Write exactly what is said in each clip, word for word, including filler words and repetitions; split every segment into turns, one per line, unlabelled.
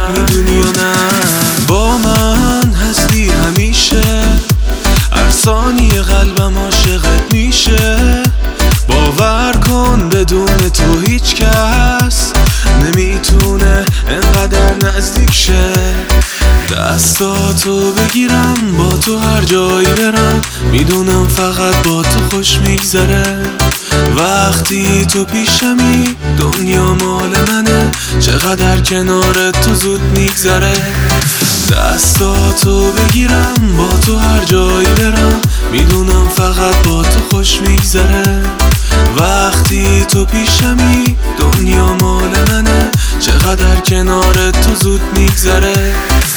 میدونی یا نه؟ با من هستی همیشه، هر ثانیه قلبم عاشقت میشه. باور کن بدون تو هیچ کس نمیتونه انقدر نزدیک شه. دستاتو بگیرم با تو هر جایی برم، میدونم فقط با تو خوش میگذره. وقتی تو پیشمی دنیا مال منه، چقدر کنار تو زود میگذره. دستاتو بگیرم با تو هر جایی برم، میدونم فقط با تو خوش میگذره. وقتی تو پیشمی دنیا مال منه، چقدر کنار تو زود میگذره.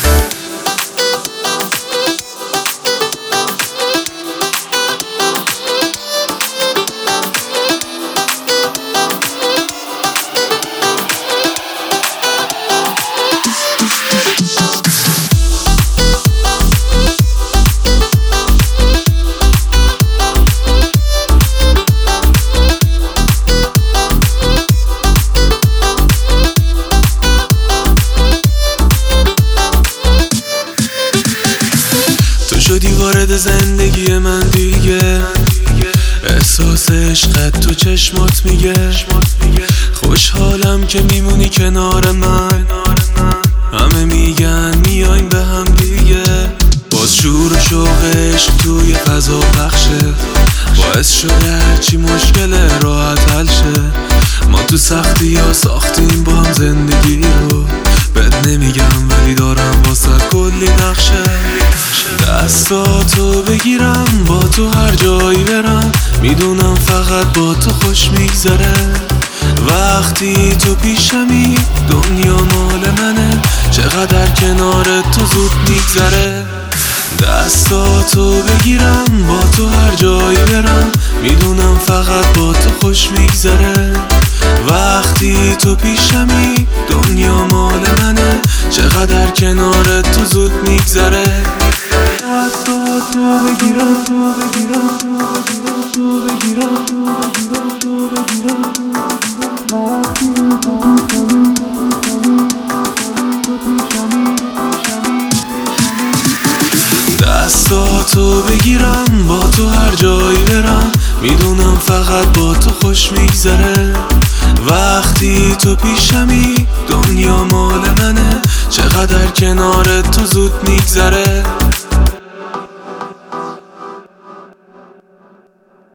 شدی وارد زندگی من دیگه، احساس عشقت تو چشمات میگه. خوشحالم که میمونی کنار من، همه میگن میایم به هم دیگه. باز شور و شوق عشق توی فضا پخشه، باعث شده هرچی مشکل راحت حل شه. ما تو سختی ها ساختیم با هم زندگی رو، بد نمیگم ولی دارم واسه کلی نقشه. دستاتو بگیرم با تو هر جایی برم، میدونم فقط با تو خوش میگذره. وقتی تو پیشمی دنیا مال منه، چقدر کنار تو زود میگذره. دستاتو بگیرم با تو هر جایی برم، میدونم فقط با تو خوش میگذره. وقتی تو پیشمی دنیا مال منه، چقدر کنار تو زود میگذره. دستاتو بگیرم تو بگیرم تو بگیرم تو بگیرم دستاتو بگیرم با تو هر جایی برم، میدونم فقط با تو خوش میگذره. وقتی تو پیشمی دنیا مال منه، چقدر کنار تو زود میگذره.